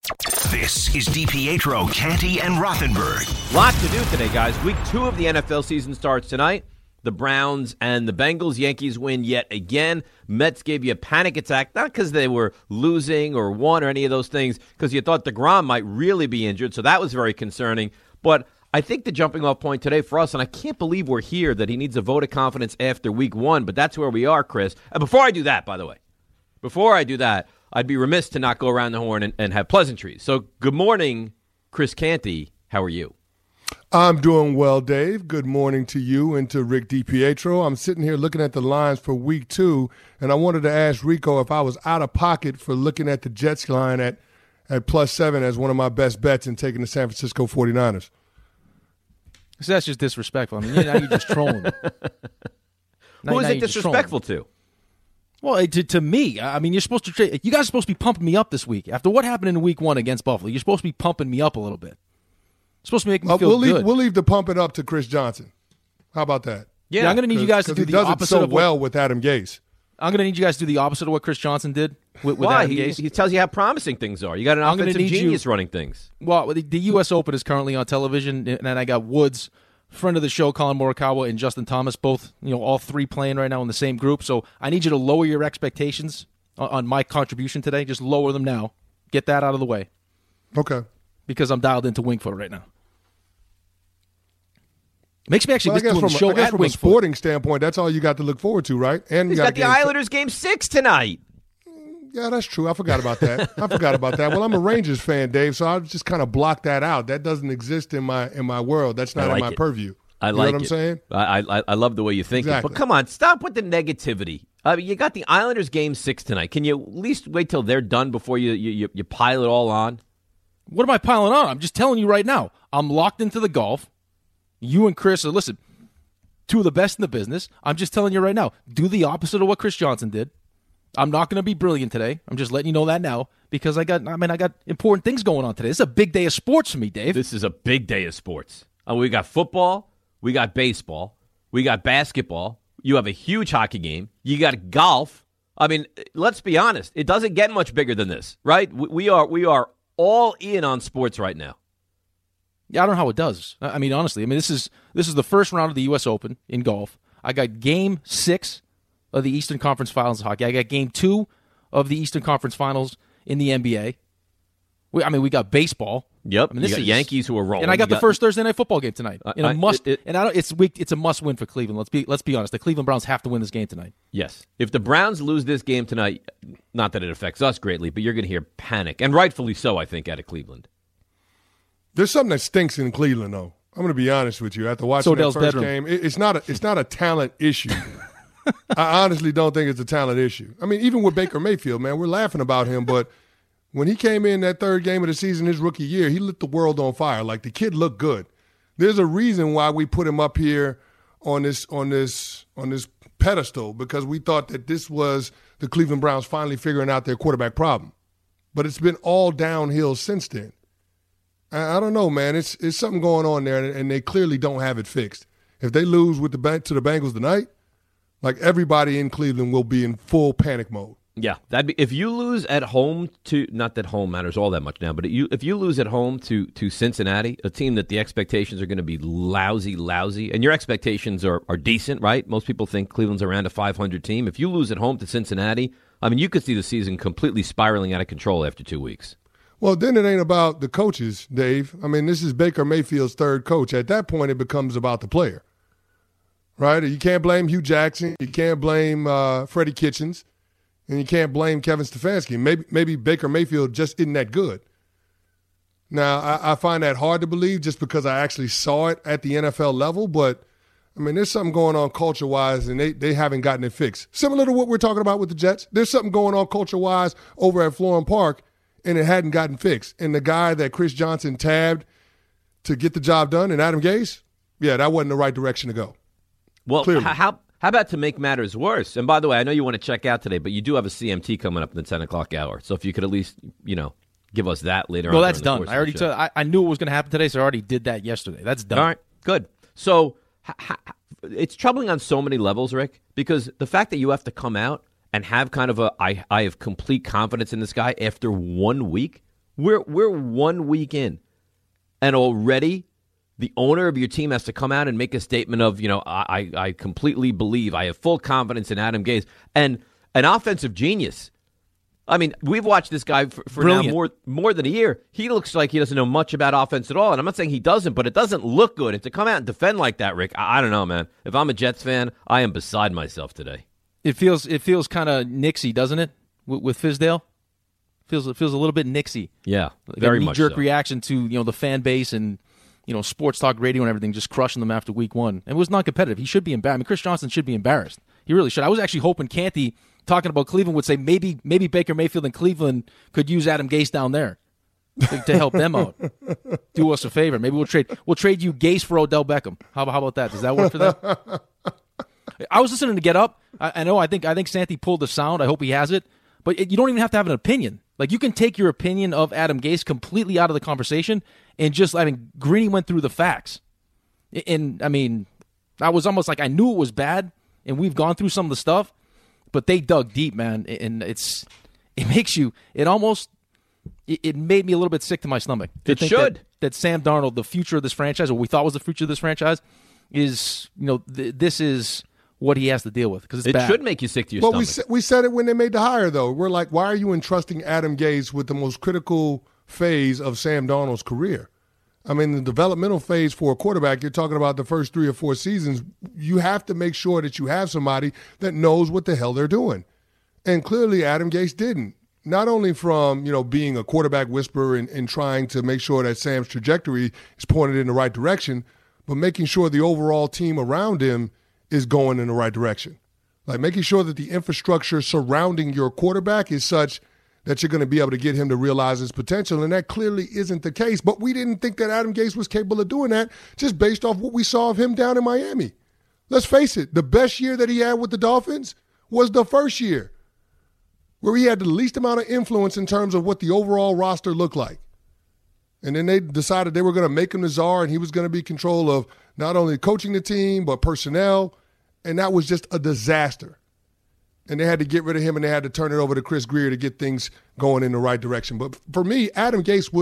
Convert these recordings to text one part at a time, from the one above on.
This is DiPietro, Canty, and Rothenberg. Lot to do today, guys. Week 2 of the NFL season starts tonight. The Browns and the Bengals. Yankees win yet again. Mets gave you a panic attack, not because they were losing or won or any of those things, because you thought DeGrom might really be injured, so that was very concerning. But I think the jumping off point today for us, and I can't believe we're here, that he needs a vote of confidence after week 1, but that's where we are, Chris. And before I do that, by the way, I'd be remiss to not go around the horn and have pleasantries. So good morning, Chris Canty. How are you? I'm doing well, Dave. Good morning to you and to Rick DiPietro. I'm sitting here looking at the lines for week 2, and I wanted to ask Rico if I was out of pocket for looking at the Jets line at +7 as one of my best bets in taking the San Francisco 49ers. So that's just disrespectful. I mean, now you're just trolling me. Who is it disrespectful to? Well, to me, I mean, you're supposed to. You guys are supposed to be pumping me up this week after what happened in week 1 against Buffalo. You're supposed to be pumping me up a little bit. You're supposed to make me feel good. We'll leave the pumping up to Chris Johnson. How about that? Yeah, I'm going to need you guys to do the opposite. He does it so well with Adam Gase. I'm going to need you guys to do the opposite of what Chris Johnson did with Adam Gase. He tells you how promising things are. You got an offensive genius running things. Well, the U.S. Open is currently on television, and I got Woods, friend of the show, Colin Morikawa, and Justin Thomas, both, all three playing right now in the same group. So I need you to lower your expectations on my contribution today. Just lower them now. Get that out of the way. Okay. Because I'm dialed into Wingfoot right now. Makes me actually miss doing the show from Wingfoot. A sporting standpoint, that's all you got to look forward to, right? And he's got the Islanders game 6 tonight. Yeah, that's true. I forgot about that. Well, I'm a Rangers fan, Dave, so I just kind of blocked that out. That doesn't exist in my world. That's not in my purview. I like it. You know what I'm saying? I love the way you think. Exactly. But come on, stop with the negativity. You got the Islanders game 6 tonight. Can you at least wait till they're done before you pile it all on? What am I piling on? I'm just telling you right now. I'm locked into the golf. You and Chris are, listen, 2 of the best in the business. I'm just telling you right now, do the opposite of what Chris Johnson did. I'm not going to be brilliant today. I'm just letting you know that now because I got important things going on today. This is a big day of sports for me, Dave. This is a big day of sports. We got football, we got baseball, we got basketball. You have a huge hockey game. You got golf. I mean, let's be honest. It doesn't get much bigger than this, right? We are all in on sports right now. Yeah, I don't know how it does. I mean, honestly, this is the first round of the U.S. Open in golf. I got Game 6 of the Eastern Conference Finals of hockey. I got Game 2 of the Eastern Conference Finals in the NBA. We got baseball. Yep. You got Yankees who are rolling. And I got the first Thursday night football game tonight. It's a must win for Cleveland. Let's be honest. The Cleveland Browns have to win this game tonight. Yes. If the Browns lose this game tonight, not that it affects us greatly, but you're going to hear panic, and rightfully so, I think, out of Cleveland. There's something that stinks in Cleveland, though. I'm going to be honest with you. After watching that first game, it's not a talent issue. I honestly don't think it's a talent issue. I mean, even with Baker Mayfield, man, we're laughing about him, but when he came in that third game of the season, his rookie year, he lit the world on fire. Like, the kid looked good. There's a reason why we put him up here on this pedestal, because we thought that this was the Cleveland Browns finally figuring out their quarterback problem. But it's been all downhill since then. I don't know, man. It's something going on there, and they clearly don't have it fixed. If they lose to the Bengals tonight, like, everybody in Cleveland will be in full panic mode. Yeah, if you lose at home to, not that home matters all that much now, but if you lose at home to Cincinnati, a team that the expectations are going to be lousy, and your expectations are decent, right? Most people think Cleveland's around a 500 team. If you lose at home to Cincinnati, I mean, you could see the season completely spiraling out of control after 2 weeks. Well, then it ain't about the coaches, Dave. I mean, this is Baker Mayfield's third coach. At that point, it becomes about the player, right? You can't blame Hugh Jackson. You can't blame Freddie Kitchens. And you can't blame Kevin Stefanski. Maybe Baker Mayfield just isn't that good. Now, I find that hard to believe just because I actually saw it at the NFL level. But, I mean, there's something going on culture-wise, and they haven't gotten it fixed. Similar to what we're talking about with the Jets. There's something going on culture-wise over at Florham Park, and it hadn't gotten fixed. And the guy that Chris Johnson tabbed to get the job done, and Adam Gase, yeah, that wasn't the right direction to go. Well, how about to make matters worse? And by the way, I know you want to check out today, but you do have a CMT coming up in the 10 o'clock hour. So if you could at least, give us that later on. Well, that's done. I knew it was going to happen today, so I already did that yesterday. That's done. All right, good. So it's troubling on so many levels, Rick, because the fact that you have to come out and have kind of I have complete confidence in this guy after 1 week. We're 1 week in, and already the owner of your team has to come out and make a statement of, I completely believe, I have full confidence in Adam Gase, and an offensive genius. I mean, we've watched this guy for now more than a year. He looks like he doesn't know much about offense at all, and I'm not saying he doesn't, but it doesn't look good. And to come out and defend like that, Rick, I don't know, man. If I'm a Jets fan, I am beside myself today. It feels kind of Nixy, doesn't it, with Fizdale? It feels a little bit Nixy. Yeah, very much so. Knee-jerk reaction to the fan base and sports talk radio and everything, just crushing them after week one. And it was non-competitive. He should be embarrassed. I mean, Chris Johnson should be embarrassed. He really should. I was actually hoping Canty, talking about Cleveland, would say maybe Baker Mayfield and Cleveland could use Adam Gase down there to help them out. Do us a favor. Maybe we'll trade you Gase for Odell Beckham. How about that? Does that work for them? I was listening to Get Up. I think Santi pulled the sound. I hope he has it. But you don't even have to have an opinion. Like, you can take your opinion of Adam Gase completely out of the conversation and Greeny went through the facts. And, I mean, I was almost like I knew it was bad, and we've gone through some of the stuff, but they dug deep, man. And it made me a little bit sick to my stomach. It should. That Sam Darnold, the future of this franchise, or we thought was the future of this franchise, is, this is what he has to deal with, because it's bad. It should make you sick to your stomach. We said it when they made the hire, though. We're like, why are you entrusting Adam Gase with the most critical phase of Sam Darnold's career? I mean, the developmental phase for a quarterback, you're talking about the first 3 or 4 seasons, you have to make sure that you have somebody that knows what the hell they're doing. And clearly Adam Gase didn't. Not only from, being a quarterback whisperer and trying to make sure that Sam's trajectory is pointed in the right direction, but making sure the overall team around him is going in the right direction. Like, making sure that the infrastructure surrounding your quarterback is such that you're going to be able to get him to realize his potential, and that clearly isn't the case. But we didn't think that Adam Gase was capable of doing that just based off what we saw of him down in Miami. Let's face it, the best year that he had with the Dolphins was the first year, where he had the least amount of influence in terms of what the overall roster looked like. And then they decided they were going to make him the czar, and he was going to be in control of not only coaching the team, but personnel. And that was just a disaster. And they had to get rid of him, and they had to turn it over to Chris Grier to get things going in the right direction. But for me, Adam Gase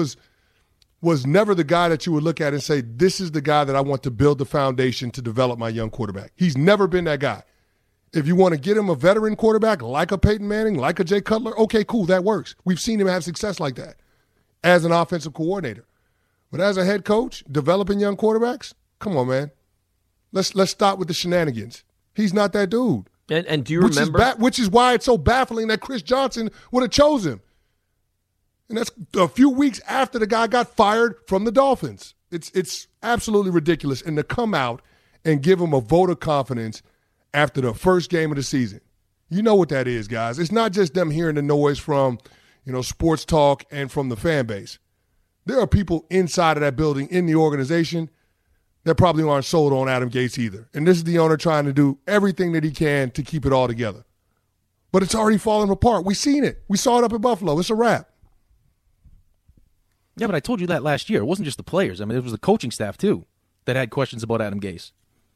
was never the guy that you would look at and say, this is the guy that I want to build the foundation to develop my young quarterback. He's never been that guy. If you want to get him a veteran quarterback like a Peyton Manning, like a Jay Cutler, okay, cool, that works. We've seen him have success like that as an offensive coordinator. But as a head coach, developing young quarterbacks, come on, man. Let's stop with the shenanigans. He's not that dude. And do you remember? Which is why it's so baffling that Chris Johnson would have chosen him. And that's a few weeks after the guy got fired from the Dolphins. It's absolutely ridiculous. And to come out and give him a vote of confidence after the first game of the season. You know what that is, guys. It's not just them hearing the noise from, sports talk and from the fan base. There are people inside of that building in the organization that probably aren't sold on Adam Gase either. And this is the owner trying to do everything that he can to keep it all together. But it's already falling apart. We've seen it. We saw it up in Buffalo. It's a wrap. Yeah, but I told you that last year. It wasn't just the players. I mean, it was the coaching staff, too, that had questions about Adam Gase.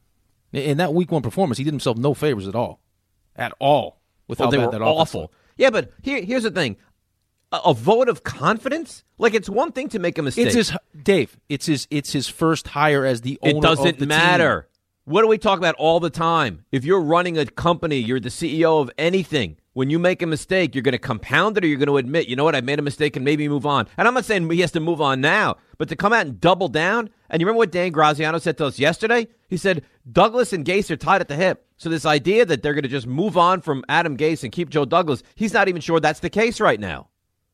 In that Week 1 performance, he did himself no favors at all. At all. With how they bad were that awful. Was. Yeah, but here's the thing. A vote of confidence? Like, it's one thing to make a mistake. It's his first hire as the owner of the team. It doesn't matter. What do we talk about all the time? If you're running a company, you're the CEO of anything. When you make a mistake, you're going to compound it, or you're going to admit, you know what, I made a mistake and maybe move on. And I'm not saying he has to move on now, but to come out and double down. And you remember what Dan Graziano said to us yesterday? He said, Douglas and Gase are tied at the hip. So this idea that they're going to just move on from Adam Gase and keep Joe Douglas, he's not even sure that's the case right now.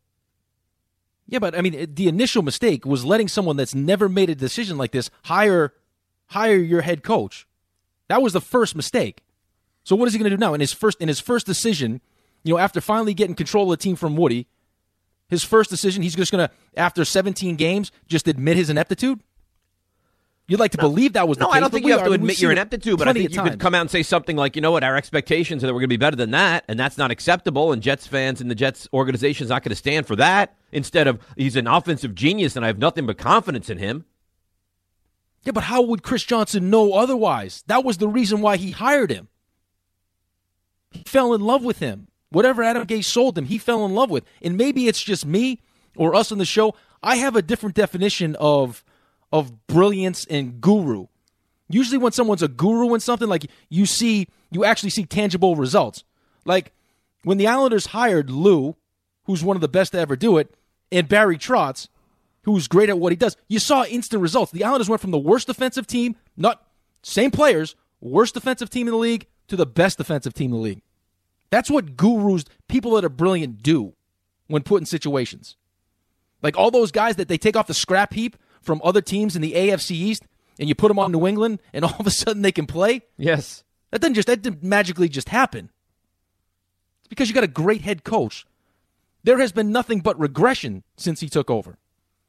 Yeah, but I mean, the initial mistake was letting someone that's never made a decision like this hire your head coach. That was the first mistake. So what is he going to do now? In his first decision, after finally getting control of the team from Woody, his first decision, he's just going to, after 17 games, just admit his ineptitude? You'd like to believe that was the case. No, I don't think you have to admit your ineptitude, but I think you could come out and say something like, you know what, our expectations are that we're going to be better than that, and that's not acceptable, and Jets fans and the Jets organization is not going to stand for that, instead of, he's an offensive genius and I have nothing but confidence in him. Yeah, but how would Chris Johnson know otherwise? That was the reason why he hired him. He fell in love with him. Whatever Adam Gase sold him, he fell in love with. And maybe it's just me, or us on the show, I have a different definition of brilliance and guru. Usually when someone's a guru in something, like you actually see tangible results. Like when the Islanders hired Lou, who's one of the best to ever do it, and Barry Trotz, who's great at what he does, you saw instant results. The Islanders went from the worst defensive team, not same players, worst defensive team in the league, to the best defensive team in the league. That's what gurus, people that are brilliant, do when put in situations. Like all those guys that they take off the scrap heap from other teams in the AFC East, and you put them on New England, and all of a sudden they can play? Yes. That didn't magically just happen. It's because you got a great head coach. There has been nothing but regression since he took over.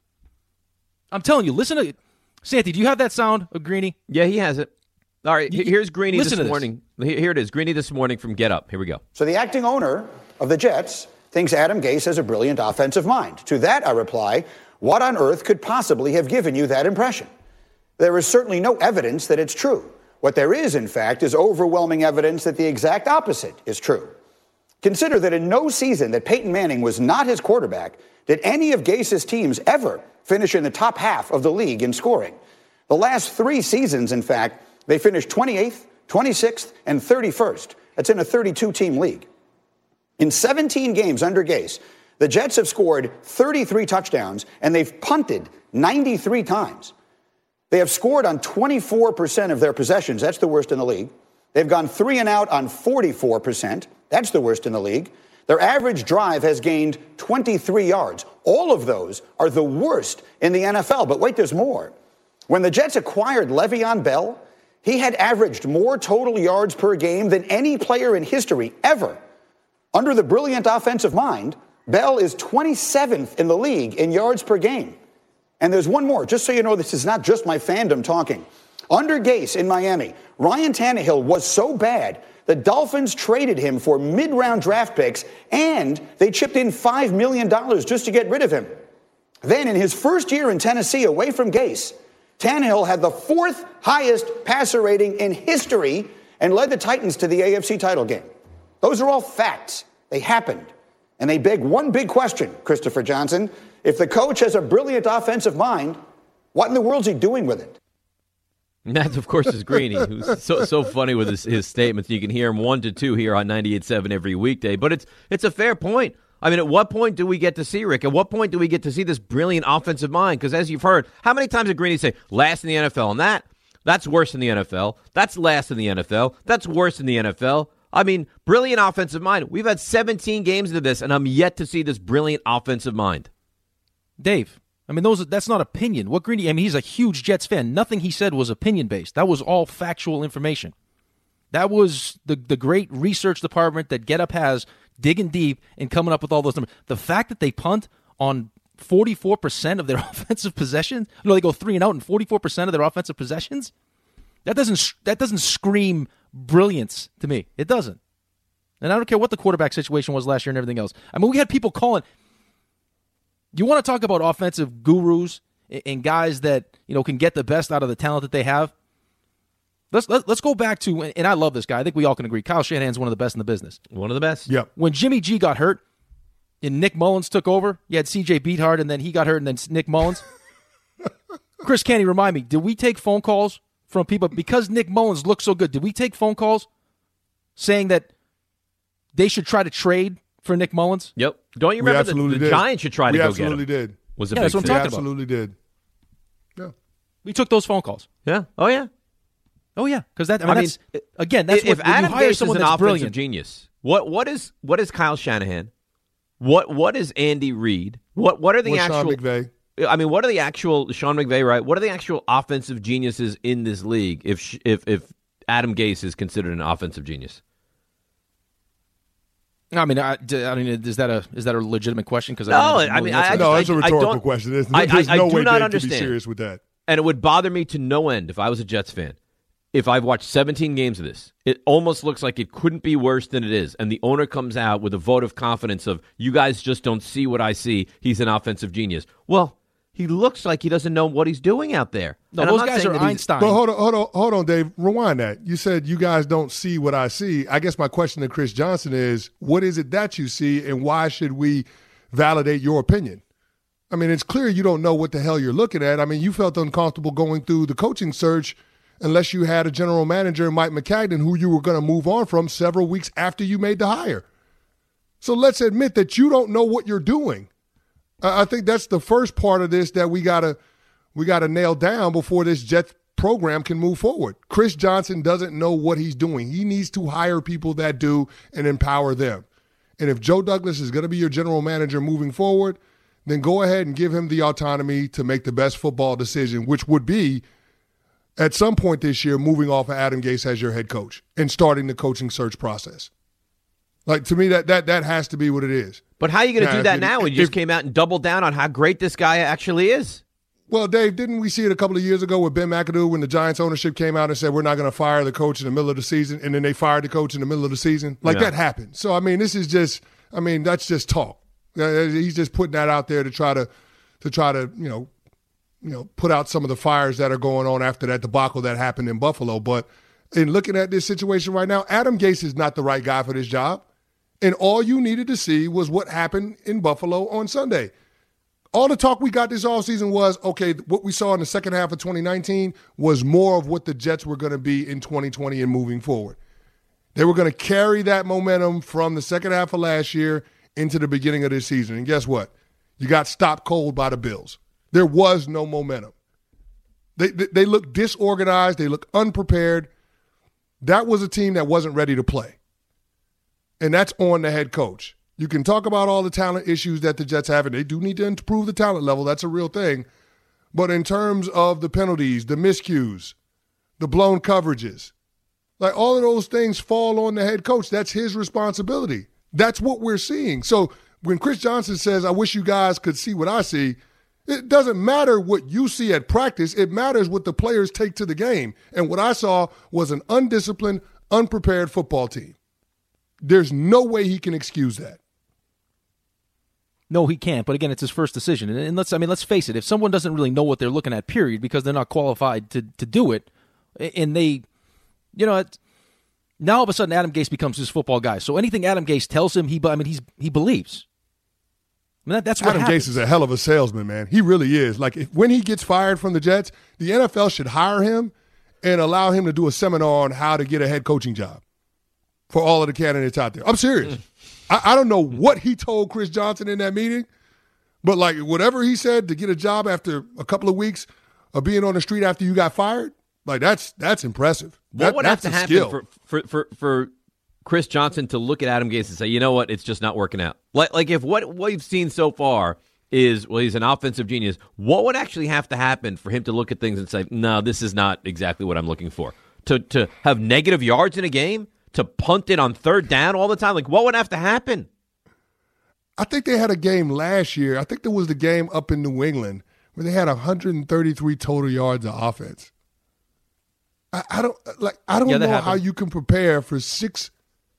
I'm telling you, listen to Santi, do you have that sound of Greeny? Yeah, he has it. All right, here's Greeny listen this to morning. Here it is, Greeny this morning from Get Up. Here we go. So the acting owner of the Jets thinks Adam Gase has a brilliant offensive mind. To that, I reply, what on earth could possibly have given you that impression? There is certainly no evidence that it's true. What there is, in fact, is overwhelming evidence that the exact opposite is true. Consider that in no season that Peyton Manning was not his quarterback did any of Gase's teams ever finish in the top half of the league in scoring. The last 3 seasons, in fact, they finished 28th, 26th, and 31st. That's in a 32-team league. In 17 games under Gase, the Jets have scored 33 touchdowns, and they've punted 93 times. They have scored on 24% of their possessions. That's the worst in the league. They've gone 3 and out on 44%. That's the worst in the league. Their average drive has gained 23 yards. All of those are the worst in the NFL. But wait, there's more. When the Jets acquired Le'Veon Bell, he had averaged more total yards per game than any player in history ever. Under the brilliant offensive mind, Bell is 27th in the league in yards per game. And there's one more, just so you know, this is not just my fandom talking. Under Gase in Miami, Ryan Tannehill was so bad, the Dolphins traded him for mid-round draft picks, and they chipped in $5 million just to get rid of him. Then in his first year in Tennessee, away from Gase, Tannehill had the 4th highest passer rating in history and led the Titans to the AFC title game. Those are all facts. They happened. And they beg one big question, Christopher Johnson. If the coach has a brilliant offensive mind, what in the world is he doing with it? And that, of course, is Greeny, who's so funny with his statements. You can hear him 1 to 2 here on 98.7 every weekday. But it's a fair point. I mean, at what point do we get to see, Rick? At what point do we get to see this brilliant offensive mind? Because as you've heard, how many times did Greeny say, last in the NFL? And that's worse in the NFL. That's last in the NFL. That's worse in the NFL. I mean, brilliant offensive mind. We've had 17 games into this, and I'm yet to see this brilliant offensive mind. Dave, I mean, that's not opinion. What Greeny, I mean, he's a huge Jets fan. Nothing he said was opinion-based. That was all factual information. That was the great research department that Get Up has digging deep and coming up with all those numbers. The fact that they punt on 44% of their offensive possessions, they go 3 and out in 44% of their offensive possessions, that doesn't scream brilliance to me. It doesn't. And I don't care what the quarterback situation was last year and everything else. I mean, we had people calling. You want to talk about offensive gurus and guys that can get the best out of the talent that they have? Let's go back to, and I love this guy. I think we all can agree. Kyle Shanahan's one of the best in the business. One of the best. Yep. When Jimmy G got hurt and Nick Mullins took over, you had C.J. Beathard, and then he got hurt, and then Nick Mullins. Chris Canty, remind me, did we take phone calls from people because Nick Mullins looked so good? Did we take phone calls saying that they should try to trade for Nick Mullins? Yep. Don't you remember the Giants should try to go get him? We absolutely did. Was a that's what I'm talking about. Absolutely did. Yeah. We took those phone calls. Yeah. Oh, yeah. Oh, yeah. Because that's if Adam Gase is an offensive brilliant genius, what is Kyle Shanahan? What is Andy Reid? What are the actual? Sean McVay. I mean, what are the actual Sean McVay? Right? What are the actual offensive geniuses in this league? If Adam Gase is considered an offensive genius. I mean, is that a legitimate question? Because no, it's a rhetorical question. There's no way they can be serious with that. And it would bother me to no end if I was a Jets fan. If I've watched 17 games of this, it almost looks like it couldn't be worse than it is. And the owner comes out with a vote of confidence of, you guys just don't see what I see. He's an offensive genius. Well, he looks like he doesn't know what he's doing out there. No, those guys are Einstein. But hold on, Dave. Rewind that. You said you guys don't see what I see. I guess my question to Chris Johnson is, what is it that you see, and why should we validate your opinion? I mean, it's clear you don't know what the hell you're looking at. I mean, you felt uncomfortable going through the coaching search unless you had a general manager, Mike Maccagnan, who you were going to move on from several weeks after you made the hire. So let's admit that you don't know what you're doing. I think that's the first part of this that we gotta nail down before this Jets program can move forward. Chris Johnson doesn't know what he's doing. He needs to hire people that do and empower them. And if Joe Douglas is going to be your general manager moving forward, then go ahead and give him the autonomy to make the best football decision, which would be at some point this year moving off of Adam Gase as your head coach and starting the coaching search process. Like, to me, that has to be what it is. But how are you going to do that now when you just came out and doubled down on how great this guy actually is? Well, Dave, didn't we see it a couple of years ago with Ben McAdoo when the Giants ownership came out and said we're not going to fire the coach in the middle of the season, and then they fired the coach in the middle of the season? That happened. So, I mean, that's just talk. He's just putting that out there to try to put out some of the fires that are going on after that debacle that happened in Buffalo. But in looking at this situation right now, Adam Gase is not the right guy for this job. And all you needed to see was what happened in Buffalo on Sunday. All the talk we got this offseason was, okay, what we saw in the second half of 2019 was more of what the Jets were going to be in 2020 and moving forward. They were going to carry that momentum from the second half of last year into the beginning of this season. And guess what? You got stopped cold by the Bills. There was no momentum. They looked disorganized. They looked unprepared. That was a team that wasn't ready to play. And that's on the head coach. You can talk about all the talent issues that the Jets have, and they do need to improve the talent level. That's a real thing. But in terms of the penalties, the miscues, the blown coverages, like all of those things fall on the head coach. That's his responsibility. That's what we're seeing. So when Chris Johnson says, I wish you guys could see what I see, it doesn't matter what you see at practice. It matters what the players take to the game. And what I saw was an undisciplined, unprepared football team. There's no way he can excuse that. No, he can't. But again, it's his first decision. And let's face it. If someone doesn't really know what they're looking at, period, because they're not qualified to do it, and they, now all of a sudden Adam Gase becomes his football guy. So anything Adam Gase tells him, he believes. I mean, that's what Adam Gase is a hell of a salesman, man. He really is. Like, when he gets fired from the Jets, the NFL should hire him and allow him to do a seminar on how to get a head coaching job for all of the candidates out there. I'm serious. I don't know what he told Chris Johnson in that meeting, but like whatever he said to get a job after a couple of weeks of being on the street after you got fired, like that's impressive. What would have to happen for Chris Johnson to look at Adam Gase and say, you know what, it's just not working out? Like if what we've seen so far is, well, he's an offensive genius, what would actually have to happen for him to look at things and say, no, this is not exactly what I'm looking for? To have negative yards in a game? To punt it on third down all the time? Like, what would have to happen? I think they had a game last year. I think there was the game up in New England where they had 133 total yards of offense. I don't know how you can prepare for six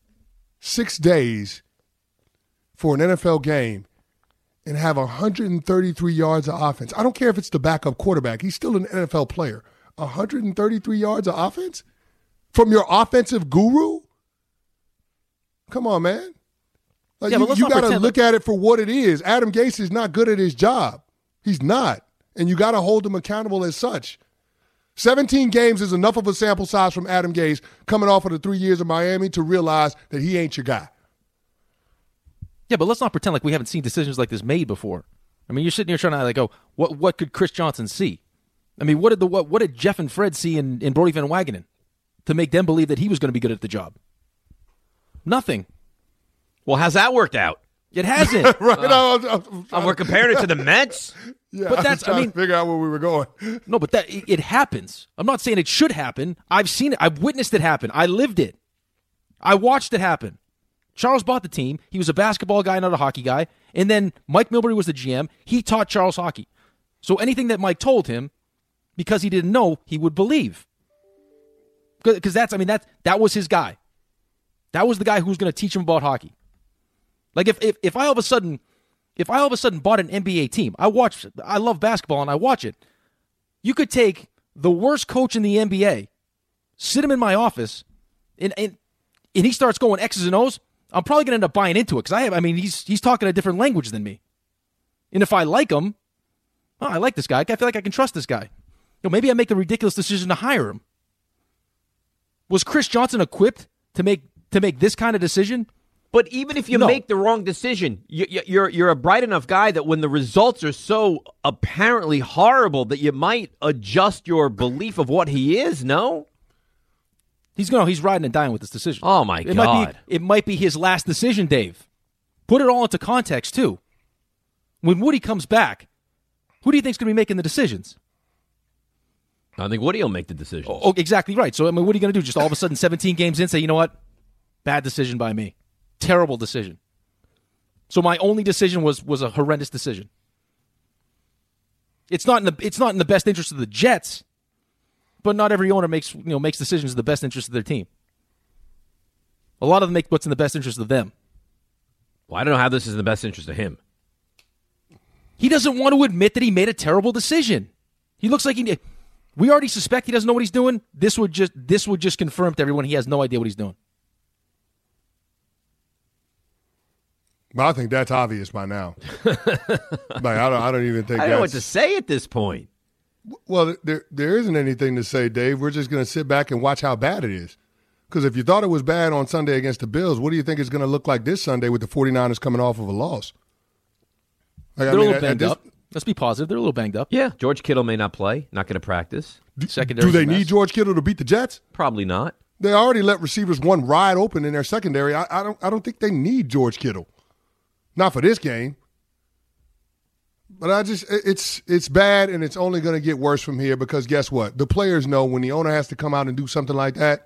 days for an NFL game and have 133 yards of offense. I don't care if it's the backup quarterback. He's still an NFL player. 133 yards of offense? From your offensive guru? Come on, man. Like, you got to look at it for what it is. Adam Gase is not good at his job. He's not. And you got to hold him accountable as such. 17 games is enough of a sample size from Adam Gase coming off of the 3 years of Miami to realize that he ain't your guy. Yeah, but let's not pretend like we haven't seen decisions like this made before. I mean, you're sitting here trying to go, what could Chris Johnson see? I mean, what did Jeff and Fred see in Brody Van Wagenen to make them believe that he was going to be good at the job? Nothing. Well, how's that worked out? It hasn't. Right. We're comparing it to the Mets? Yeah, but that's, I mean, to figure out where we were going. No, but it happens. I'm not saying it should happen. I've seen it. I've witnessed it happen. I lived it. I watched it happen. Charles bought the team. He was a basketball guy, not a hockey guy. And then Mike Milbury was the GM. He taught Charles hockey. So anything that Mike told him, because he didn't know, he would believe. Because that was his guy. That was the guy who was going to teach him about hockey. Like if I all of a sudden bought an NBA team, I love basketball and I watch it. You could take the worst coach in the NBA, sit him in my office, and he starts going X's and O's. I'm probably going to end up buying into it because he's talking a different language than me. And if I like him, Oh, I like this guy. I feel like I can trust this guy. Maybe I make the ridiculous decision to hire him. Was Chris Johnson equipped to make this kind of decision? But even if you make the wrong decision, you're a bright enough guy that when the results are so apparently horrible that you might adjust your belief of what he is, no? He's riding and dying with this decision. Oh, my God. It might be his last decision, Dave. Put it all into context, too. When Woody comes back, who do you think is going to be making the decisions? I think Woody will make the decisions. Oh, exactly right. So, what are you going to do? Just all of a sudden, 17 games in, say, you know what? Bad decision by me. Terrible decision. So my only decision was a horrendous decision. It's not in the best interest of the Jets, but not every owner makes decisions in the best interest of their team. A lot of them make what's in the best interest of them. Well, I don't know how this is in the best interest of him. He doesn't want to admit that he made a terrible decision. He looks like we already suspect he doesn't know what he's doing. This would just confirm to everyone he has no idea what he's doing. But I think that's obvious by now. I don't even think I don't know what to say at this point. Well, there isn't anything to say, Dave. We're just going to sit back and watch how bad it is. Because if you thought it was bad on Sunday against the Bills, what do you think it's going to look like this Sunday with the 49ers coming off of a loss? They're a little banged up. Let's be positive. They're a little banged up. Yeah, George Kittle may not play. Not going to practice. Do they need George Kittle to beat the Jets? Probably not. They already let receivers one wide open in their secondary. I don't think they need George Kittle. Not for this game. But it's bad, and it's only going to get worse from here because guess what? The players know when the owner has to come out and do something like that,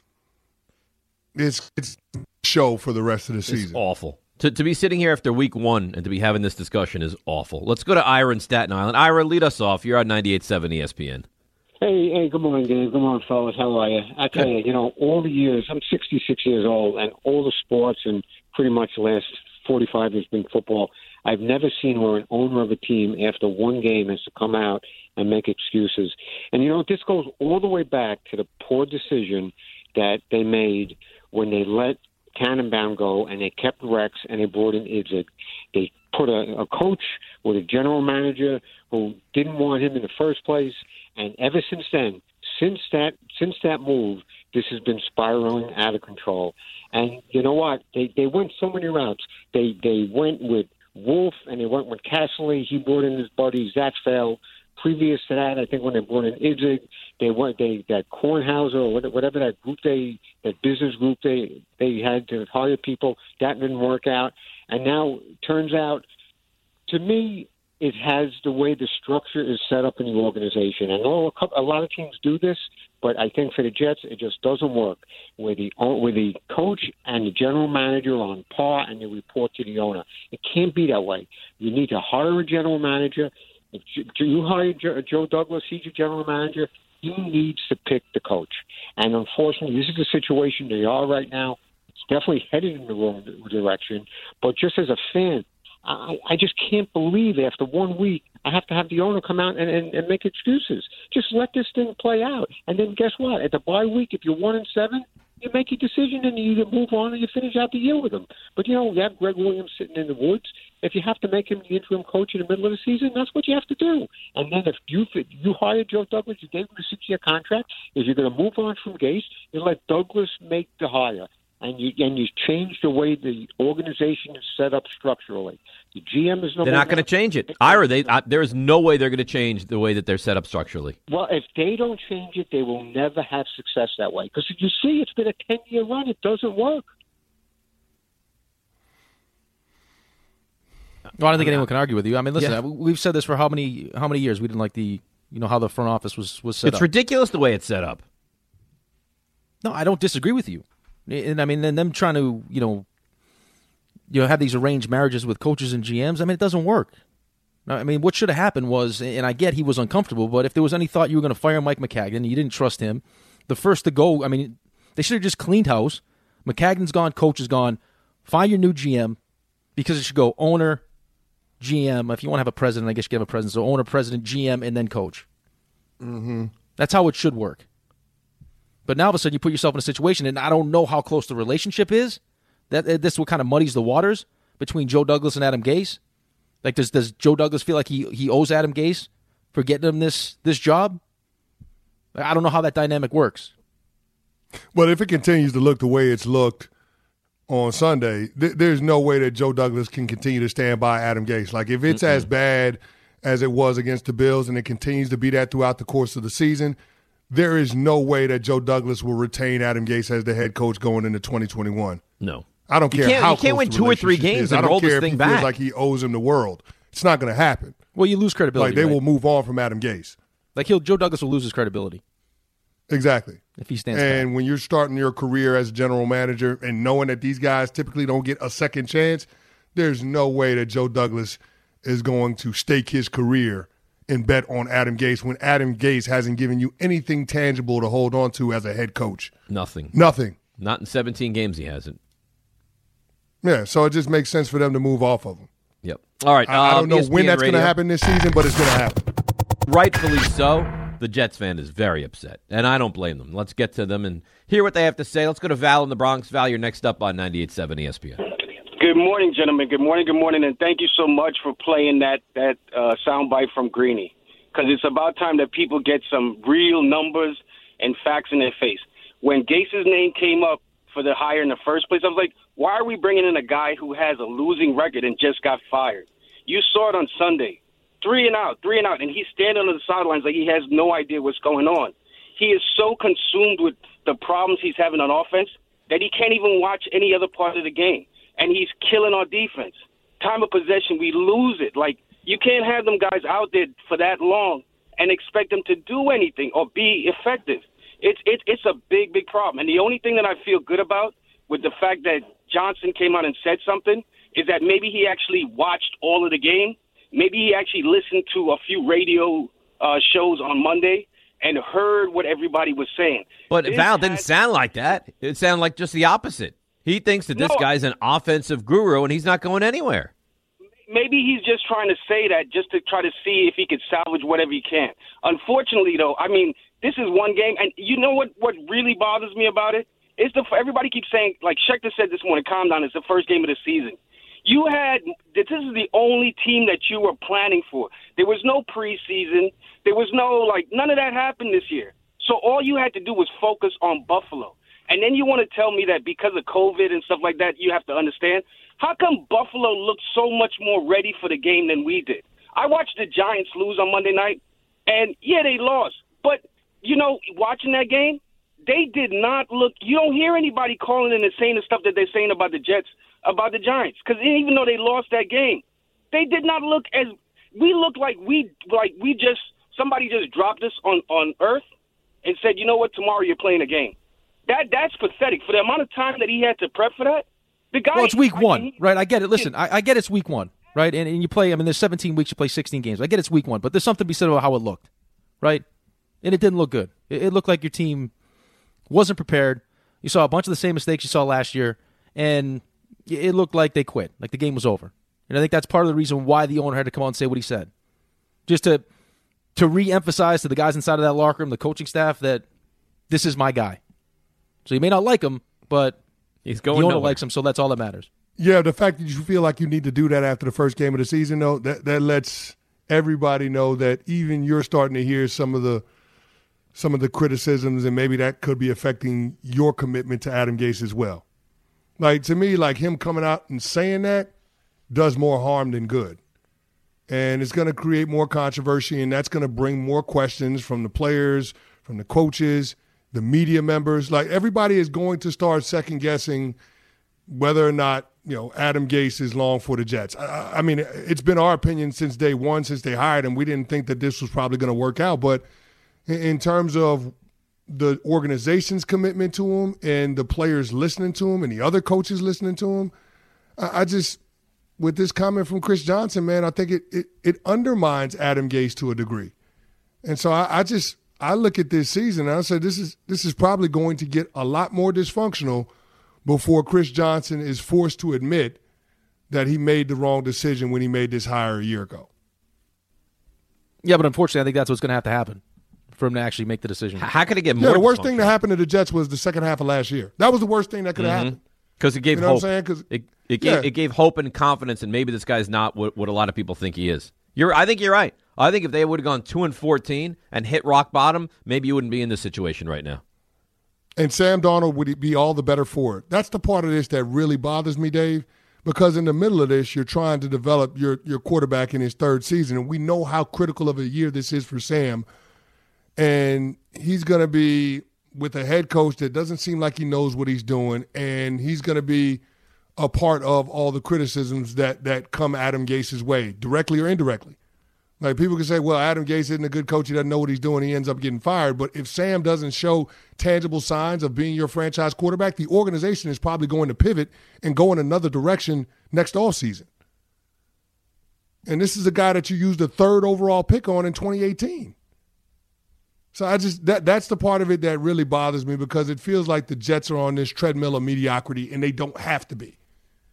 it's show for the rest of the season. It's awful. To be sitting here after week one and to be having this discussion is awful. Let's go to Ira in Staten Island. Ira, lead us off. You're on 98.7 ESPN. Hey, good morning, Dave. Good morning, fellas. How are you? I tell you, all the years, I'm 66 years old, and all the sports and pretty much the last 45 years been football, I've never seen where an owner of a team after one game has to come out and make excuses. And, this goes all the way back to the poor decision that they made when they let Tannenbaum go and they kept Rex and they brought in Idzik. They put a coach with a general manager who didn't want him in the first place. And ever since then, since that move, this has been spiraling out of control. And you know what? They went so many routes. They went with Wolf and they went with Castley. He brought in his buddy Zach Fail. Previous to that, I think when they brought in Idzik, that Kornhauser or whatever that group that business group they had to hire people, that didn't work out. And now it turns out, to me, it has the way the structure is set up in the organization. I know a lot of teams do this, but I think for the Jets, it just doesn't work. Where the coach and the general manager are on par and they report to the owner. It can't be that way. You need to hire a general manager. If you hire Joe Douglas, he's your general manager, he needs to pick the coach. And unfortunately, this is the situation they are right now. It's definitely headed in the wrong direction. But just as a fan, I just can't believe after 1 week I have to have the owner come out and make excuses. Just let this thing play out. And then guess what? At the bye week, if you're 1-7, you make your decision and you either move on or you finish out the year with them. But, you have Greg Williams sitting in the woods. If you have to make him the interim coach in the middle of the season, that's what you have to do. And then if you hire Joe Douglas, you gave him a 6-year contract, if you're going to move on from Gase, you let Douglas make the hire. And you change the way the organization is set up structurally. The GM is they're not going to change it. Ira, there is no way they're going to change the way that they're set up structurally. Well, if they don't change it, they will never have success that way. Because you see, it's been a 10-year run. It doesn't work. Well, I don't think anyone can argue with you. I mean, listen, we've said this for how many years? We didn't like how the front office was set up. It's ridiculous the way it's set up. No, I don't disagree with you. And I mean, and them trying to, have these arranged marriages with coaches and GMs, I mean, it doesn't work. I mean, what should have happened was, and I get he was uncomfortable, but if there was any thought you were going to fire Mike Maccagnan and you didn't trust him, the first to go, I mean, they should have just cleaned house. Maccagnan's gone, coach is gone. Find your new GM because it should go owner, GM. If you want to have a president, I guess you can have a president. So owner, president, GM, and then coach. Mm-hmm. That's how it should work. But now all of a sudden you put yourself in a situation, and I don't know how close the relationship is. This is what kind of muddies the waters between Joe Douglas and Adam Gase. Like, does Joe Douglas feel like he owes Adam Gase for getting him this job? I don't know how that dynamic works. Well, if it continues to look the way it's looked on Sunday, there's no way that Joe Douglas can continue to stand by Adam Gase. Like, if it's as bad as it was against the Bills and it continues to be that throughout the course of the season, there is no way that Joe Douglas will retain Adam Gase as the head coach going into 2021. No. I don't care how you can't win 2 or 3 games and roll this thing back. I don't care if he feels like he owes him the world. It's not going to happen. Well, you lose credibility. Like, they will move on from Adam Gase. Like, Joe Douglas will lose his credibility. Exactly. If he stands And back. when you're starting your career as a general manager and knowing that these guys typically don't get a second chance, there's no way that Joe Douglas is going to stake his career and bet on Adam Gase when Adam Gase hasn't given you anything tangible to hold on to as a head coach. Nothing. Not in 17 games he hasn't. Yeah, so it just makes sense for them to move off of him. Yep. All right. I don't know when ESPN that's going to Radio. happen this season, but it's going to happen. Rightfully so. The Jets fan is very upset, and I don't blame them. Let's get to them and hear what they have to say. Let's go to Val in the Bronx. Val, you're next up on 98.7 ESPN. Good morning, gentlemen. Good morning, and thank you so much for playing that soundbite from Greeny, because it's about time that people get some real numbers and facts in their face. When Gase's name came up for the hire in the first place, I was like, why are we bringing in a guy who has a losing record and just got fired? You saw it on Sunday. 3 and out, and he's standing on the sidelines like he has no idea what's going on. He is so consumed with the problems he's having on offense that he can't even watch any other part of the game. And he's killing our defense. Time of possession, we lose it. Like, you can't have them guys out there for that long and expect them to do anything or be effective. It's a big, big problem. And the only thing that I feel good about with the fact that Johnson came out and said something is that maybe he actually watched all of the game. Maybe he actually listened to a few radio shows on Monday and heard what everybody was saying. But Val didn't sound like that. It sounded like just the opposite. He thinks that this guy's an offensive guru and he's not going anywhere. Maybe he's just trying to say that just to try to see if he could salvage whatever he can. Unfortunately, though, I mean, this is one game, and you know what really bothers me about it? Is everybody keeps saying, like Schechter said this morning, calm down, it's the first game of the season. This is the only team that you were planning for. There was no preseason. There was none of that happened this year. So all you had to do was focus on Buffalo. And then you want to tell me that because of COVID and stuff like that, you have to understand, how come Buffalo looked so much more ready for the game than we did? I watched the Giants lose on Monday night, and yeah, they lost. But, watching that game, they did not look – you don't hear anybody calling in and saying the stuff that they're saying about the Jets, about the Giants. Because even though they lost that game, they did not look as – we looked like somebody just dropped us on earth and said, you know what, tomorrow you're playing a game. That's pathetic. For the amount of time that he had to prep for that, the guy – Well, it's week one, right? I get it. Listen, I get it's week one, right? And you play – there's 17 weeks, you play 16 games. I get it's week one, but there's something to be said about how it looked, right? And it didn't look good. It looked like your team wasn't prepared. You saw a bunch of the same mistakes you saw last year, and it looked like they quit, like the game was over. And I think that's part of the reason why the owner had to come out and say what he said. Just to re-emphasize to the guys inside of that locker room, the coaching staff, that this is my guy. So you may not like him, but he's going the owner nowhere. likes him, so that's all that matters. Yeah, the fact that you feel like you need to do that after the first game of the season, though, that lets everybody know that even you're starting to hear some of the criticisms, and maybe that could be affecting your commitment to Adam Gase as well. Like, to me, like, him coming out and saying that does more harm than good. And it's going to create more controversy, and that's going to bring more questions from the players, from the coaches, the media members. Like, everybody is going to start second-guessing whether or not, Adam Gase is long for the Jets. I mean, it's been our opinion since day one, since they hired him. We didn't think that this was probably going to work out. But in terms of the organization's commitment to him and the players listening to him and the other coaches listening to him, I just, with this comment from Chris Johnson, man, I think it undermines Adam Gase to a degree. And so I look at this season and I say this is probably going to get a lot more dysfunctional before Chris Johnson is forced to admit that he made the wrong decision when he made this hire a year ago. Yeah, but unfortunately, I think that's what's going to have to happen for him to actually make the decision. How could it get more? Yeah, the worst thing that happened to the Jets was the second half of last year. That was the worst thing that could have happened. Because it gave You know hope. what I'm saying? It gave hope and confidence, and maybe this guy's not what a lot of people think he is. I think you're right. I think if they would have gone 2-14 and hit rock bottom, maybe you wouldn't be in this situation right now. And Sam Darnold would be all the better for it. That's the part of this that really bothers me, Dave, because in the middle of this, you're trying to develop your quarterback in his third season, and we know how critical of a year this is for Sam. And he's going to be with a head coach that doesn't seem like he knows what he's doing, and he's going to be a part of all the criticisms that come Adam Gase's way, directly or indirectly. Like, people can say, well, Adam Gase isn't a good coach. He doesn't know what he's doing. He ends up getting fired. But if Sam doesn't show tangible signs of being your franchise quarterback, the organization is probably going to pivot and go in another direction next offseason. And this is a guy that you used the 3rd overall pick on in 2018. So that's the part of it that really bothers me, because it feels like the Jets are on this treadmill of mediocrity, and they don't have to be.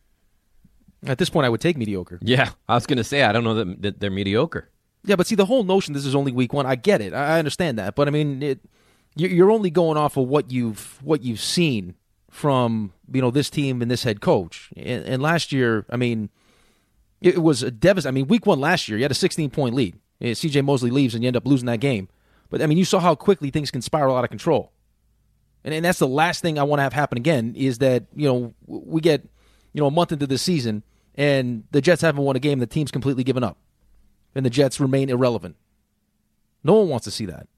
At this point, I would take mediocre. Yeah, I was going to say, I don't know that they're mediocre. Yeah, but see, the whole notion this is only week 1, I get it. I understand that. But, I mean, you're only going off of what you've seen from, this team and this head coach. And last year, I mean, it was a devastating. I mean, week 1 last year, you had a 16-point lead. C.J. Mosley leaves, and you end up losing that game. But, I mean, you saw how quickly things can spiral out of control. And that's the last thing I want to have happen again, is that, we get, a month into the season, and the Jets haven't won a game, the team's completely given up. And the Jets remain irrelevant. No one wants to see that.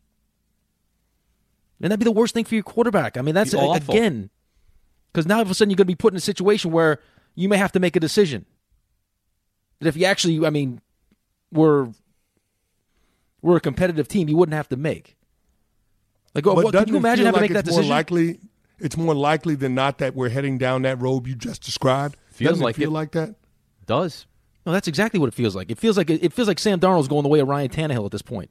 And that'd be the worst thing for your quarterback. I mean, that's, again, because now all of a sudden you're going to be put in a situation where you may have to make a decision. That if you actually, were a competitive team, you wouldn't have to make. Like, can you imagine having to make that decision? It's more likely than not that we're heading down that road you just described. Feels like that? Does. No, that's exactly what it feels like. It feels like Sam Darnold's going the way of Ryan Tannehill at this point.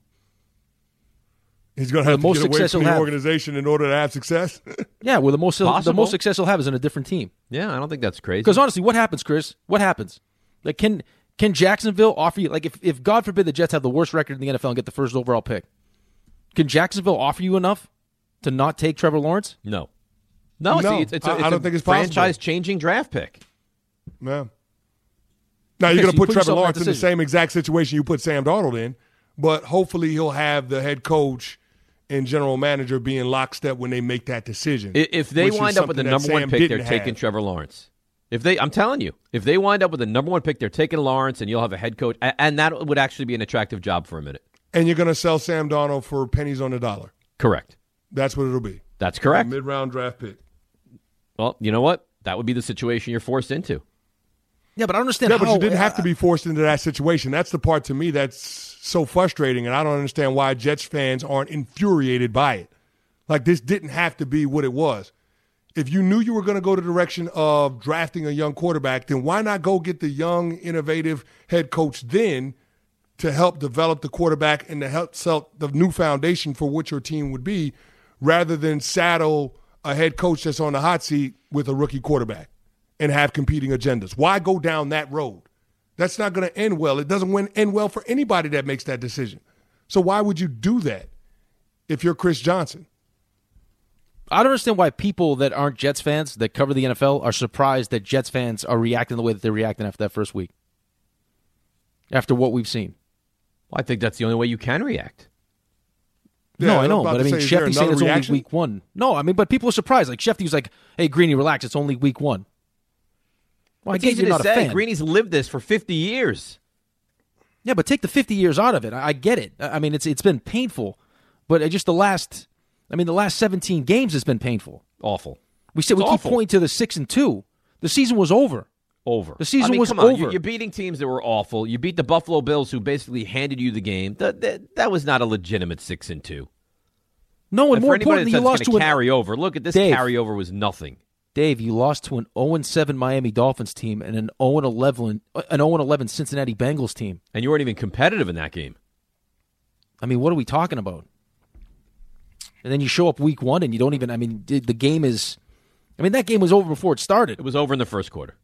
He's going to have to get away from the organization in order to have success? Yeah, well, the most success he'll have is in a different team. Yeah, I don't think that's crazy. Because honestly, what happens, Chris? What happens? Like, can Jacksonville offer you, like, if God forbid the Jets have the worst record in the NFL and get the 1st overall pick, can Jacksonville offer you enough to not take Trevor Lawrence? No. I don't think it's possible. Franchise-changing draft pick. No. Now, you're going to put Trevor Lawrence in the same exact situation you put Sam Darnold in, but hopefully he'll have the head coach and general manager be in lockstep when they make that decision. If they wind up with the number 1 pick, they're taking Trevor Lawrence. I'm telling you, if they wind up with the number 1 pick, they're taking Lawrence, and you'll have a head coach, and that would actually be an attractive job for a minute. And you're going to sell Sam Darnold for pennies on the dollar. Correct. That's what it'll be. That's correct. A mid-round draft pick. Well, you know what? That would be the situation you're forced into. Yeah, but I don't understand how. Yeah, but you didn't have to be forced into that situation. That's the part to me that's so frustrating, and I don't understand why Jets fans aren't infuriated by it. Like, this didn't have to be what it was. If you knew you were going to go the direction of drafting a young quarterback, then why not go get the young, innovative head coach then to help develop the quarterback and to help set the new foundation for what your team would be, rather than saddle a head coach that's on the hot seat with a rookie quarterback and have competing agendas? Why go down that road? That's not going to end well. It doesn't end well for anybody that makes that decision. So why would you do that if you're Chris Johnson? I don't understand why people that aren't Jets fans that cover the NFL are surprised that Jets fans are reacting the way that they're reacting after that first week, after what we've seen. Well, I think that's the only way you can react. Yeah, no, I know, but I mean, Shefty's saying it's only week 1. No, I mean, but people are surprised. Like, Shefty was like, hey, Greeny, relax, it's only week 1. Well, I guess you're not a fan. Greeny's lived this for 50 years. Yeah, but take the 50 years out of it. I get it. I mean, it's been painful, but just the last 17 games has been painful. Awful. We keep pointing to the 6-2. The season was over. The season was over. You're beating teams that were awful. You beat the Buffalo Bills, who basically handed you the game. That was not a legitimate 6-2. No, and more importantly, you lost to carryover. Look at this. Carryover was nothing. Dave, you lost to an 0-7 Miami Dolphins team and an 0-11 Cincinnati Bengals team. And you weren't even competitive in that game. I mean, what are we talking about? And then you show up week 1 and you don't even, I mean, the game is, I mean, that game was over before it started. It was over in the first quarter.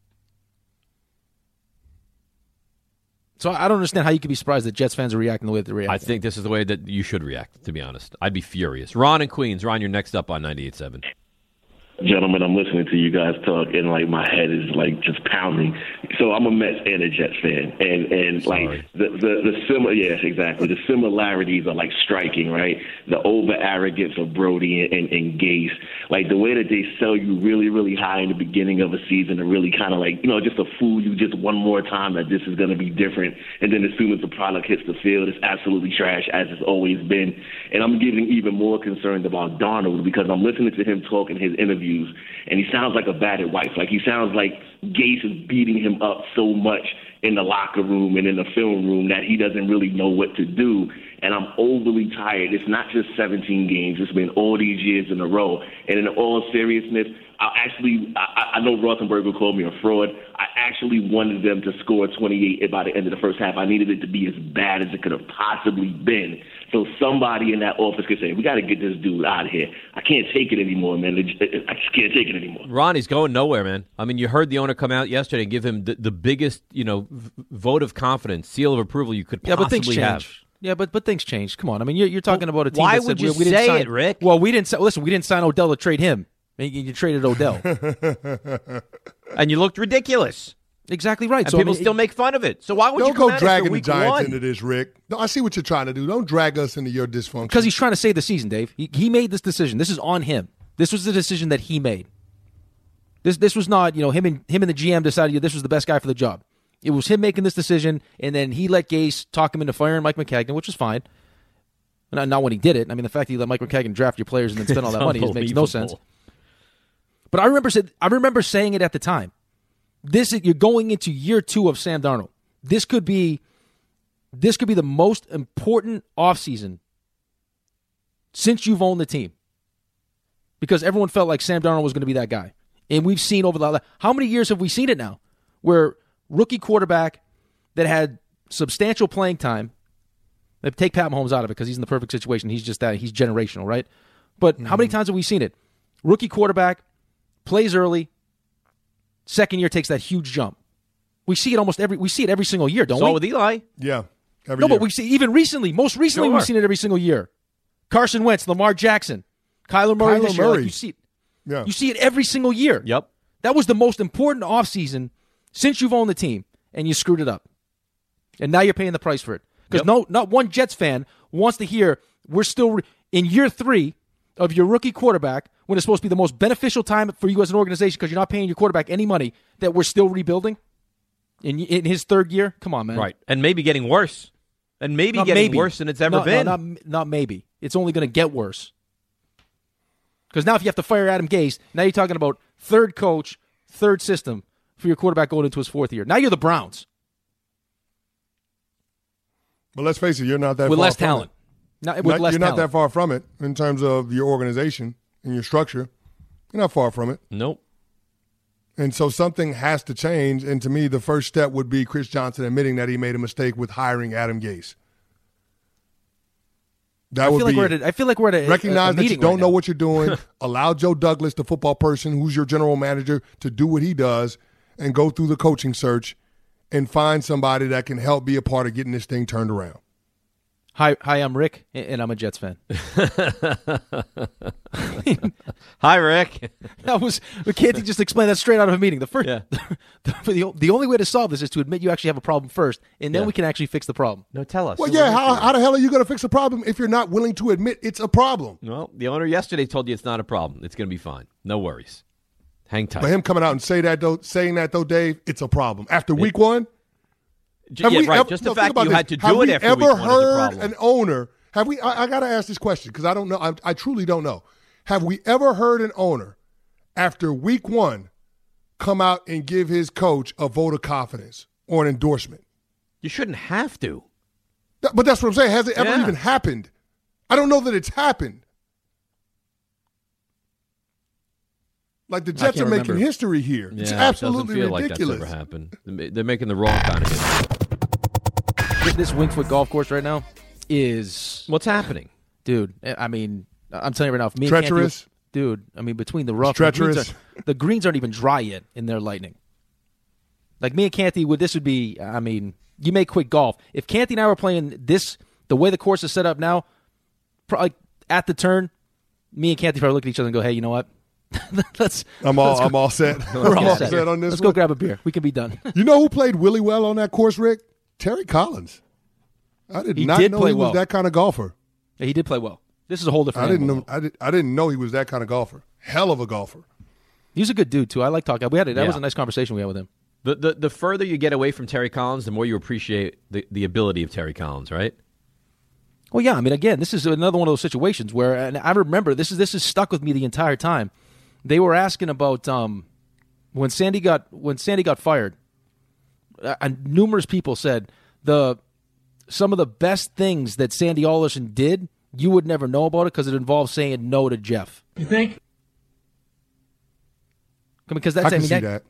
So I don't understand how you could be surprised that Jets fans are reacting the way that they're reacting. I think this is the way that you should react, to be honest. I'd be furious. Ron in Queens. Ron, you're next up on 98.7. Gentlemen, I'm listening to you guys talk, and like my head is like just pounding. So I'm a Mets and a Jets fan, and like the similar, yes, exactly. The similarities are like striking, right? The over arrogance of Brody and Gase, like the way that they sell you really, really high in the beginning of a season, to really kind of like just to fool you just one more time that this is going to be different, and then as soon as the product hits the field, it's absolutely trash as it's always been. And I'm getting even more concerned about Darnold because I'm listening to him talk in his interviews. And he sounds like a battered wife. Like he sounds like Gase is beating him up so much in the locker room and in the film room that he doesn't really know what to do. And I'm overly tired. It's not just 17 games. It's been all these years in a row. And in all seriousness, I know Rothenberg will call me a fraud. I actually wanted them to score 28 by the end of the first half. I needed it to be as bad as it could have possibly been. So somebody in that office could say, we got to get this dude out of here. I can't take it anymore, man. I just can't take it anymore. Ron, he's going nowhere, man. I mean, you heard the owner come out yesterday and give him the biggest, vote of confidence, seal of approval you could possibly have. Yeah, but things change. Come on. I mean, you're talking about a team why that would said you we didn't say sign it, Rick? Well, we didn't sign Odell to trade him. You traded Odell. And you looked ridiculous. Exactly right. And so people still make fun of it. So why would you go dragging the Giants one? into this, Rick? No, I see what you're trying to do. Don't drag us into your dysfunction. Because he's trying to save the season, Dave. He made this decision. This is on him. This was the decision that he made. This was not, him and the GM decided this was the best guy for the job. It was him making this decision, and then he let Gase talk him into firing Mike Maccagnan, which was fine. Not when he did it. I mean, the fact that you let Mike Maccagnan draft your players and then spend all that money just makes no sense. But I remember saying it at the time. You're going into year 2 of Sam Darnold. This could be the most important offseason since you've owned the team. Because everyone felt like Sam Darnold was going to be that guy. And we've seen how many years have we seen it now? Where rookie quarterback that had substantial playing time, take Pat Mahomes out of it because he's in the perfect situation. He's just that. He's generational, right? But how many times have we seen it? Rookie quarterback, plays early, second year takes that huge jump. We see it every single year, don't we? So with Eli. Yeah. Every year. But we see even recently, most recently we've seen it every single year. Carson Wentz, Lamar Jackson, Kyler Murray this year. Like you see it every single year. Yep. That was the most important offseason since you've owned the team, and you screwed it up. And now you're paying the price for it. Because not one Jets fan wants to hear we're still in year 3 of your rookie quarterback when it's supposed to be the most beneficial time for you as an organization because you're not paying your quarterback any money, that we're still rebuilding in his 3rd year. Come on, man. Right. And maybe getting worse. And maybe getting worse than it's ever been. Not maybe. It's only going to get worse. Because now if you have to fire Adam Gase, now you're talking about 3rd coach, 3rd system for your quarterback going into his 4th year. Now you're the Browns. But let's face it, you're not that with far less from talent. It. With less you're talent. not that far from it in terms of your organization and your structure. You're not far from it. Nope. And so something has to change. And to me, the first step would be Chris Johnson admitting that he made a mistake with hiring Adam Gase. I feel like we're at a recognize that you don't know right what you're doing. Allow Joe Douglas, the football person who's your general manager, to do what he does and go through the coaching search and find somebody that can help be a part of getting this thing turned around. Hi, I'm Rick, and I'm a Jets fan. Hi, Rick. We can't just explain that straight out of a meeting. The only way to solve this is to admit you actually have a problem first, and then we can actually fix the problem. No, tell us. Well, how the hell are you going to fix a problem if you're not willing to admit it's a problem? Well, the owner yesterday told you it's not a problem. It's going to be fine. No worries. Hang tight. But him coming out and saying that though, Dave, it's a problem. After week 1? Just the fact that you had to do it after week 1 is a problem. Have we ever heard an owner, I got to ask this question because I don't know, I truly don't know. Have we ever heard an owner after week 1 come out and give his coach a vote of confidence or an endorsement? You shouldn't have to. But that's what I'm saying. Has it ever even happened? I don't know that it's happened. Like the Jets are making history here. It's absolutely ridiculous. Like that's ever happened. They're making the wrong kind of history. This Wingfoot golf course right now is what's happening, dude. I mean, I'm telling you right now, if me treacherous, dude. I mean, between the rough, the greens aren't even dry yet in their lightning. Like me and Canty, this would be. I mean, you make quick golf. If Canty and I were playing this, the way the course is set up now, probably at the turn, me and Canty probably look at each other and go, "Hey, you know what? I'm all set. We're all set on this. Let's one. go grab a beer. We can be done. You know who played really well on that course, Rick? Terry Collins. I did not know he was that kind of golfer. Yeah, he did play well. This is a whole different. I didn't know he was that kind of golfer. Hell of a golfer. He's a good dude too. I like talking. That was a nice conversation we had with him. The further you get away from Terry Collins, the more you appreciate the ability of Terry Collins, right? Well, yeah. I mean, again, this is another one of those situations where, and I remember this is stuck with me the entire time. They were asking about when Sandy got fired. And numerous people said some of the best things that Sandy Alderson did, you would never know about it because it involves saying no to Jeff. You think? Because that's I can see that.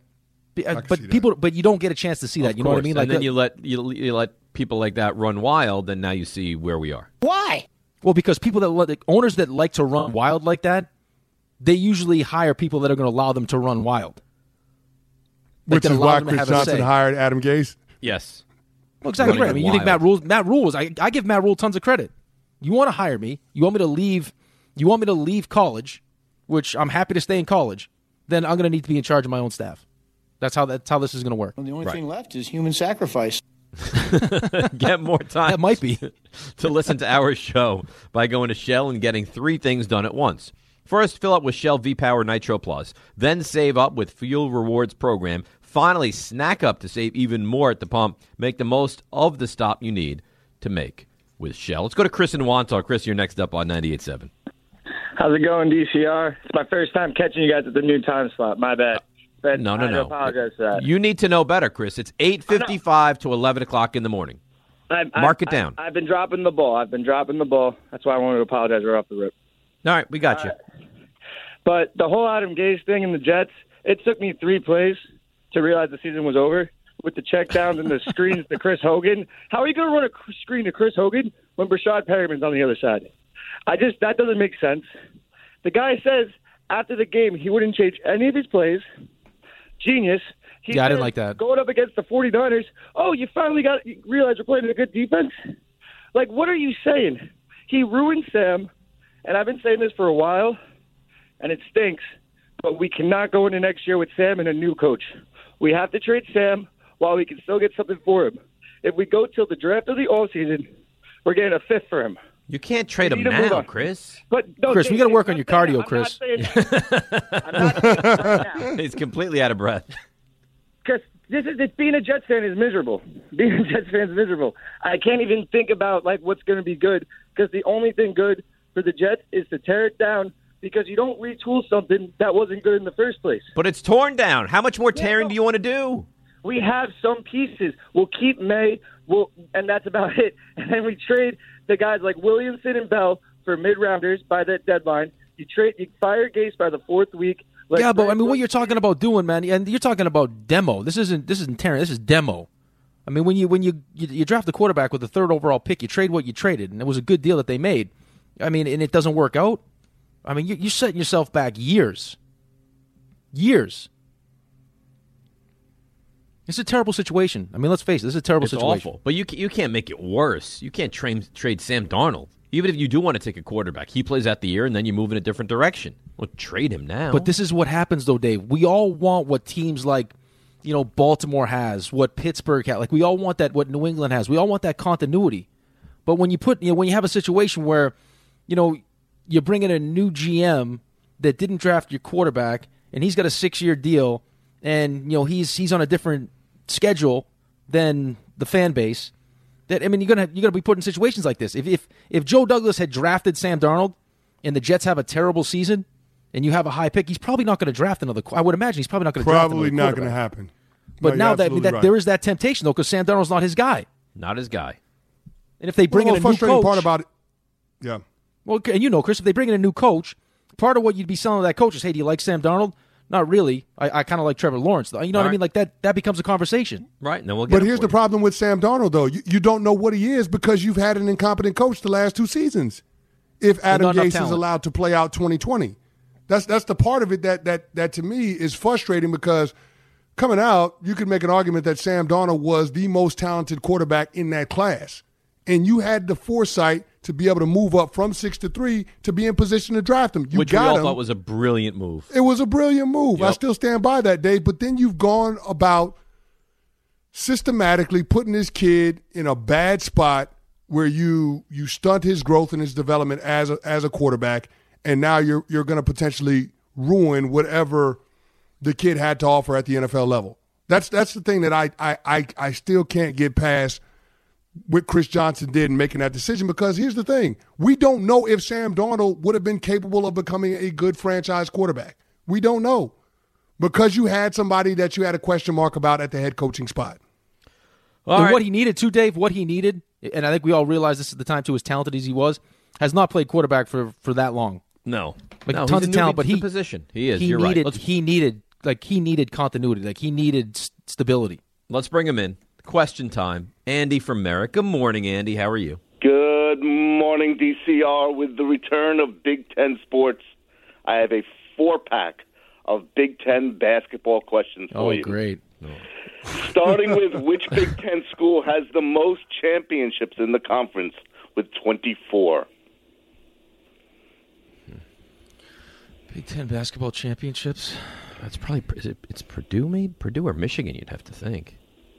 But you don't get a chance to see that. You know what I mean? Like, and then you let people like that run wild, and now you see where we are. Why? Well, because owners that like to run wild like that, they usually hire people that are going to allow them to run wild. Which is why Chris Johnson hired Adam Gase. Yes. Well, exactly right. I mean, you think Matt Rule I give Matt Rule tons of credit. You want to hire me? You want me to leave? You want me to leave college, which I'm happy to stay in college? Then I'm going to need to be in charge of my own staff. That's how this is going to work. Well, the only thing left is human sacrifice. Get more time. That might be to listen to our show by going to Shell and getting 3 things done at once. First, fill up with Shell V-Power Nitro Plus. Then save up with Fuel Rewards Program. Finally, snack up to save even more at the pump. Make the most of the stop you need to make with Shell. Let's go to Chris in Wantagh. Chris, you're next up on 98.7. How's it going, DCR? It's my first time catching you guys at the new time slot. My bad. But No. I apologize for that. You need to know better, Chris. It's 8:55 to 11 o'clock in the morning. Mark it down. I've been dropping the ball. That's why I wanted to apologize right off the rip. All right, we got you. But the whole Adam Gase thing in the Jets, it took me 3 plays to realize the season was over with the checkdowns and the screens to Chris Hogan. How are you going to run a screen to Chris Hogan when Brashad Perriman's on the other side? That doesn't make sense. The guy says after the game he wouldn't change any of his plays. Genius. I didn't like that. Going up against the 49ers, you finally realize you're playing a good defense? Like, what are you saying? He ruined Sam, and I've been saying this for a while, and it stinks, but we cannot go into next year with Sam and a new coach. We have to trade Sam while we can still get something for him. If we go till the draft of the offseason, we're getting a 5th for him. You can't trade him now, Chris. But no, Chris, we got to work on your cardio, Chris. I'm not saying that right now. He's completely out of breath. Chris, being a Jets fan is miserable. Being a Jets fan is miserable. I can't even think about what's going to be good because the only thing good for the Jets is to tear it down because you don't retool something that wasn't good in the first place. But it's torn down. How much more tearing do you want to do? We have some pieces. We'll keep May, and that's about it. And then we trade the guys like Williamson and Bell for mid-rounders by that deadline. You fire Gase by the 4th week. But I mean, what you're talking about doing, man, and you're talking about demo. This isn't tearing. This is demo. I mean, when you draft the quarterback with the 3rd overall pick, you trade what you traded, and it was a good deal that they made. I mean, and it doesn't work out. I mean, you're setting yourself back years. It's a terrible situation. I mean, let's face it. This is a terrible situation. It's awful. But you can't make it worse. You can't trade Sam Darnold. Even if you do want to take a quarterback, he plays out the year, and then you move in a different direction. Well, trade him now. But this is what happens, though, Dave. We all want what teams like, Baltimore has, what Pittsburgh has. Like, we all want that, what New England has. We all want that continuity. But when you have a situation where, you bring in a new GM that didn't draft your quarterback, and he's got a 6-year deal, and, he's on a different schedule than the fan base. That, I mean, you're gonna be put in situations like this. If Joe Douglas had drafted Sam Darnold, and the Jets have a terrible season, and you have a high pick, he's probably not going to draft another. I would imagine he's probably not going to draft another quarterback. Probably not going to happen. But now that there is that temptation though, because Sam Darnold's not his guy. Not his guy. And if they bring in a new frustrating coach, part about it, yeah. Well, and Chris, if they bring in a new coach, part of what you'd be selling to that coach is, hey, do you like Sam Darnold? Not really. I kind of like Trevor Lawrence, though. You know what I mean? Like that becomes a conversation. Right. And then we'll get But here's the problem with Sam Darnold, though. You don't know what he is because you've had an incompetent coach the last 2 seasons. If Adam Gase is allowed to play out 2020. That's the part of it that to me is frustrating because coming out, you could make an argument that Sam Darnold was the most talented quarterback in that class. And you had the foresight to be able to move up from 6 to 3 to be in position to draft him. Which we all thought was a brilliant move. It was a brilliant move. Yep. I still stand by that, Dave. But then you've gone about systematically putting this kid in a bad spot where you stunt his growth and his development as a quarterback, and now you're going to potentially ruin whatever the kid had to offer at the NFL level. That's the thing that I still can't get past what Chris Johnson did in making that decision, because here's the thing. We don't know if Sam Darnold would have been capable of becoming a good franchise quarterback. We don't know, because you had somebody that you had a question mark about at the head coaching spot. What he needed too, Dave, what he needed, and I think we all realize this at the time too, as talented as he was, has not played quarterback for that long. No. Tons of talent, but he position. He is. He You're needed, right. he needed continuity. Like, he needed stability. Let's bring him in. Question time. Andy from Merritt. Good morning, Andy. How are you? Good morning, DCR. With the return of Big Ten sports, I have a 4-pack of Big Ten basketball questions for you. Oh, great. Starting with, which Big Ten school has the most championships in the conference with 24? Big Ten basketball championships? That's probably it's Purdue, maybe? Purdue or Michigan, you'd have to think.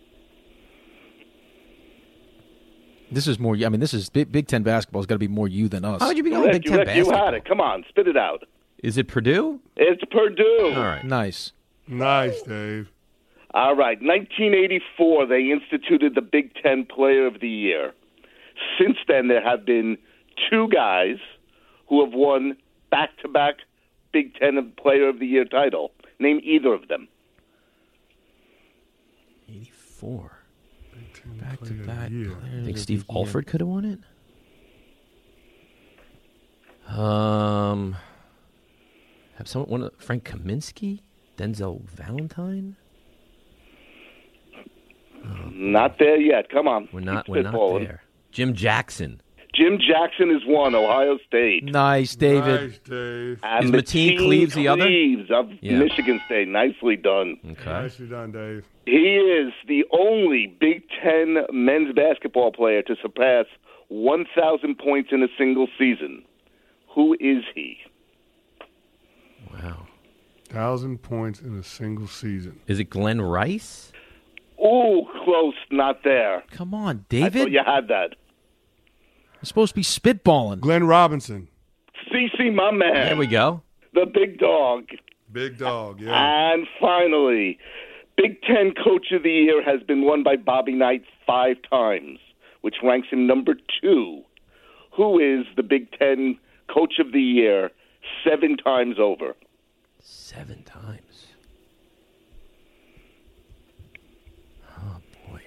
This is more. I mean, this is Big Ten basketball's got to be more you than us. How would you be going Big Ten basketball? You had it. Come on, spit it out. Is it Purdue? It's Purdue. All right. Nice, Dave. All right. 1984, they instituted the Big Ten Player of the Year. Since then, there have been 2 guys who have won back-to-back Big Ten Player of the Year title. Name either of them. 84. Back-to-back. I think Steve Alford could have won it. Have someone won it? Frank Kaminsky? Denzel Valentine? Not there yet. Come on. We're not there. Jim Jackson. Jim Jackson is one, Ohio State. Nice, David. Nice, Dave. And is Mateen Cleaves the other? Cleaves of Michigan State. Nicely done. Okay. Nicely done, Dave. He is the only Big Ten men's basketball player to surpass 1,000 points in a single season. Who is he? Wow. 1,000 points in a single season. Is it Glenn Rice? Ooh, close. Not there. Come on, I David. thought you had that. You're supposed to be spitballing. Glenn Robinson. CC, my man. There we go. The big dog. Big dog, yeah. And finally, Big Ten Coach of the Year has been won by Bobby Knight 5 times, which ranks him number 2. Who is the Big Ten Coach of the Year 7 times over? 7 times. Oh, boy.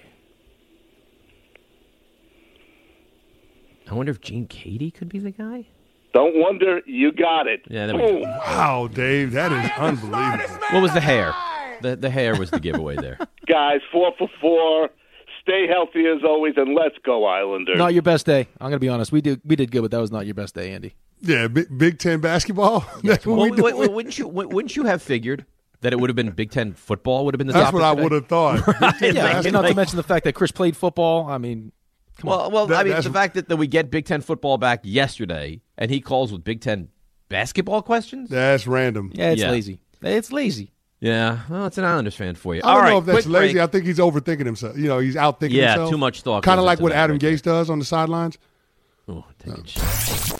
I wonder if Gene Cady could be the guy? Don't wonder. You got it. Yeah, there we go. Wow, Dave, that is unbelievable. What was the hair? The hair was the giveaway there. Guys, 4 for 4. Stay healthy as always, and let's go, Islanders. Not your best day. I'm going to be honest. We did good, but that was not your best day, Andy. Yeah, Big Ten basketball. That's what we do. Wouldn't you have figured that it would have been Big Ten football would have been the That's topic what I today? would have thought. Yeah, and not to mention the fact that Chris played football. I mean, come on. Well, I mean, the fact that we get Big Ten football back yesterday, and he calls with Big Ten basketball questions? That's random. Yeah, it's lazy. It's lazy. Yeah, well, it's an Islanders fan for you. I don't know if that's quick lazy. break. I think he's overthinking himself. You know, he's outthinking himself. Yeah, too much thought. Kind of goes like into what that Adam right there. Gase does on the sidelines. Oh, take a shot.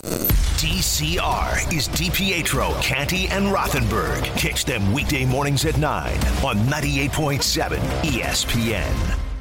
DCR is DiPietro, Canty, and Rothenberg. Catch them weekday mornings at 9 on 98.7 ESPN.